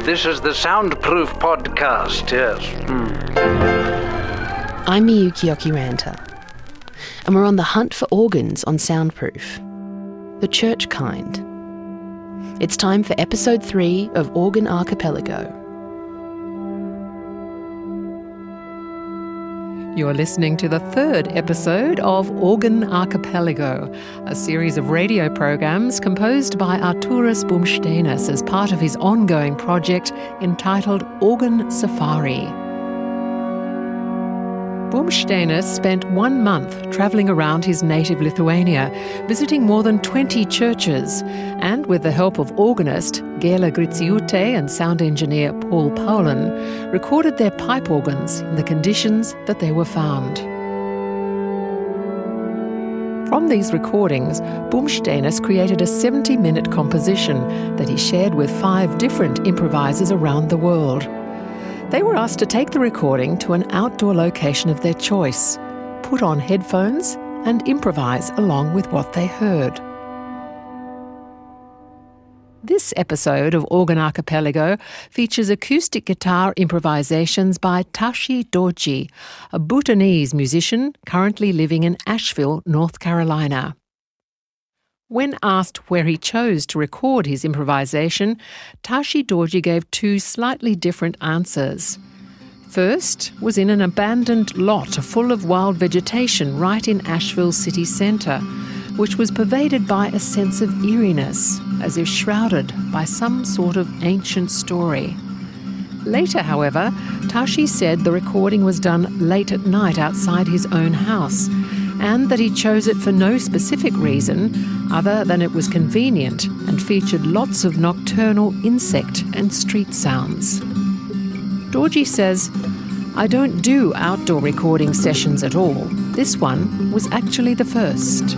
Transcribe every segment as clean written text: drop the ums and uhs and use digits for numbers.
This is the Soundproof Podcast, yes. I'm Miyuki Okiranta, and we're on the hunt for organs on Soundproof. The church kind. It's time for episode 3 of Organ Archipelago. You're listening to the third episode of Organ Archipelago, a series of radio programs composed by Arturas Bumstenas as part of his ongoing project entitled Organ Safari. Bumstenas spent 1 month travelling around his native Lithuania, visiting more than 20 churches, and with the help of organist Gela Gritsiute and sound engineer Paul Paulen, recorded their pipe organs in the conditions that they were found. From these recordings, Bumstenas created a 70-minute composition that he shared with 5 different improvisers around the world. They were asked to take the recording to an outdoor location of their choice, put on headphones, and improvise along with what they heard. This episode of Organ Archipelago features acoustic guitar improvisations by Tashi Dorji, a Bhutanese musician currently living in Asheville, North Carolina. When asked where he chose to record his improvisation, Tashi Dorji gave 2 slightly different answers. First was in an abandoned lot full of wild vegetation right in Asheville city centre, which was pervaded by a sense of eeriness, as if shrouded by some sort of ancient story. Later, however, Tashi said the recording was done late at night outside his own house, and that he chose it for no specific reason other than it was convenient and featured lots of nocturnal insect and street sounds. Dorji says, "I don't do outdoor recording sessions at all. This one was actually the first."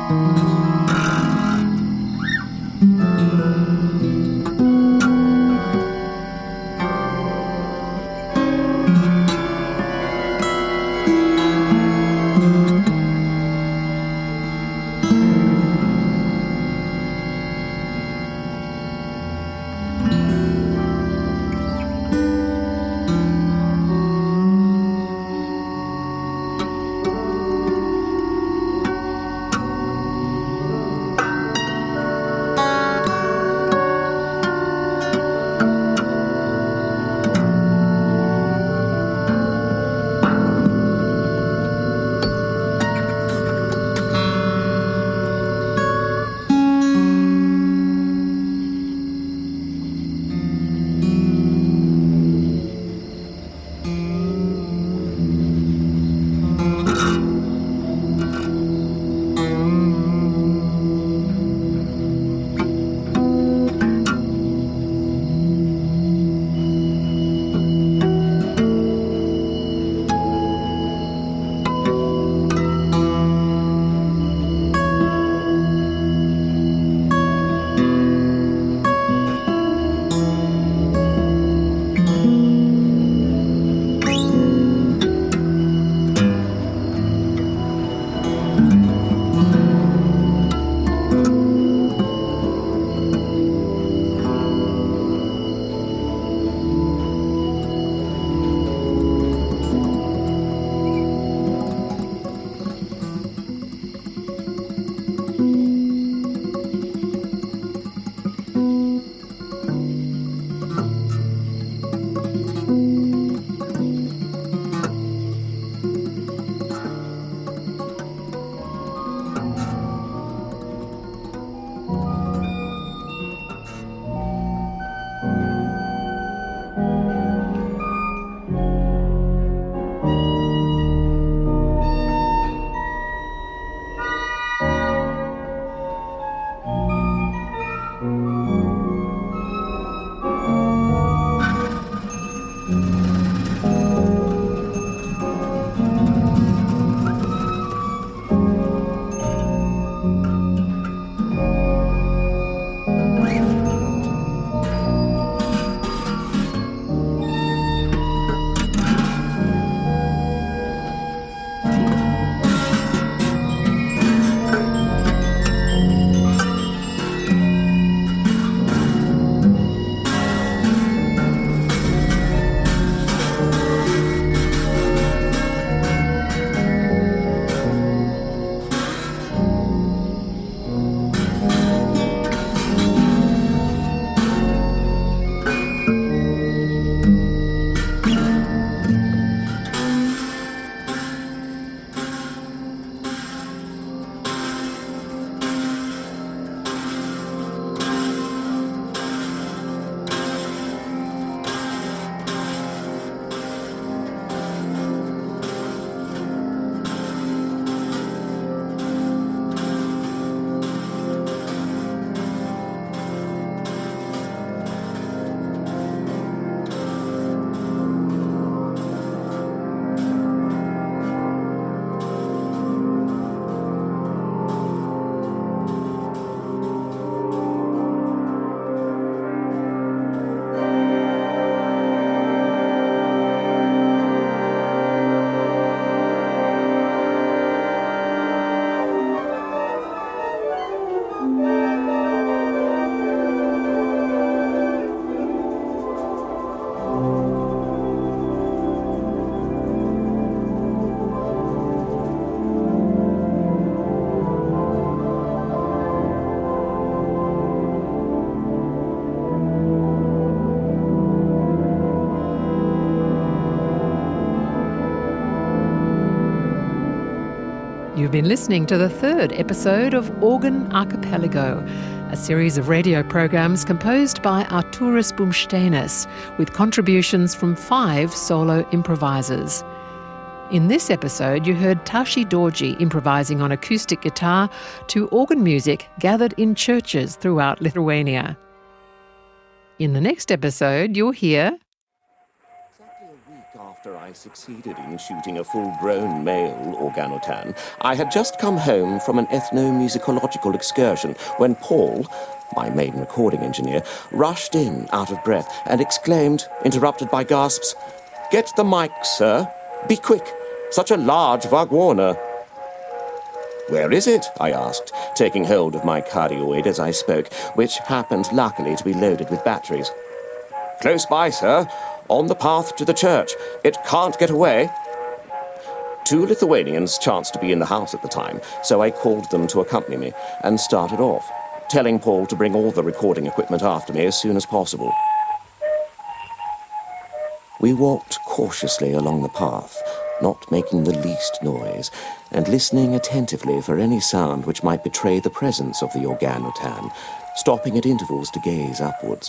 You've been listening to the third episode of Organ Archipelago, a series of radio programs composed by Arturas Bumstenis, with contributions from 5 solo improvisers. In this episode, you heard Tashi Dorji improvising on acoustic guitar to organ music gathered in churches throughout Lithuania. In the next episode, you'll hear... Exactly a week after After I succeeded in shooting a full-grown male organotan, I had just come home from an ethnomusicological excursion when Paul, my main recording engineer, rushed in out of breath and exclaimed, interrupted by gasps, "Get the mic, sir. Be quick. Such a large Wagner." "Where is it?" I asked, taking hold of my cardioid as I spoke, which happened luckily to be loaded with batteries. "Close by, sir. On the path to the church. It can't get away." 2 Lithuanians chanced to be in the house at the time, so I called them to accompany me and started off, telling Paul to bring all the recording equipment after me as soon as possible. We walked cautiously along the path, not making the least noise, and listening attentively for any sound which might betray the presence of the organotan, stopping at intervals to gaze upwards.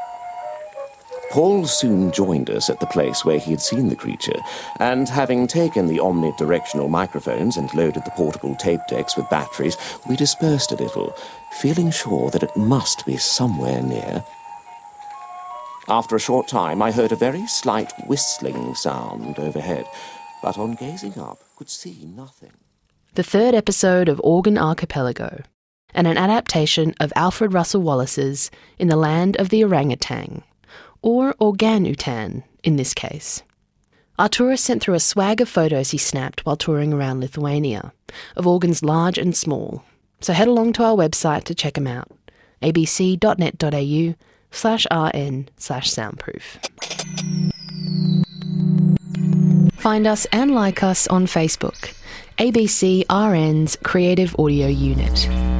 Paul soon joined us at the place where he had seen the creature, and having taken the omnidirectional microphones and loaded the portable tape decks with batteries, we dispersed a little, feeling sure that it must be somewhere near. After a short time, I heard a very slight whistling sound overhead, but on gazing up, could see nothing. The third episode of Organ Archipelago, and an adaptation of Alfred Russel Wallace's In the Land of the Orangutan, or Organ-Utan in this case. Our tourist sent through a swag of photos he snapped while touring around Lithuania, of organs large and small, so head along to our website to check them out, abc.net.au/rn/soundproof. Find us and like us on Facebook, ABC RN's Creative Audio Unit.